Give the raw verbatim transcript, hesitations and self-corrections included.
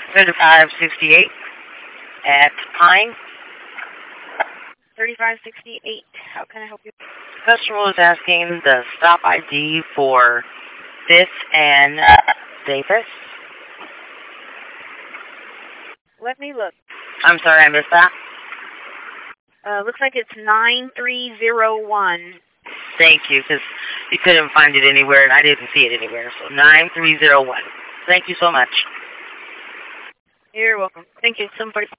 thirty-five sixty-eight at Pine. thirty-five sixty-eight. How can I help you? The customer was asking the stop I D for Fifth and Davis. Let me look. I'm sorry, I missed that. Uh, looks like it's nine three zero one. Thank you, because you couldn't find it anywhere, and I didn't see it anywhere. So nine three zero one. Thank you so much. You're welcome. Thank you. seven forty.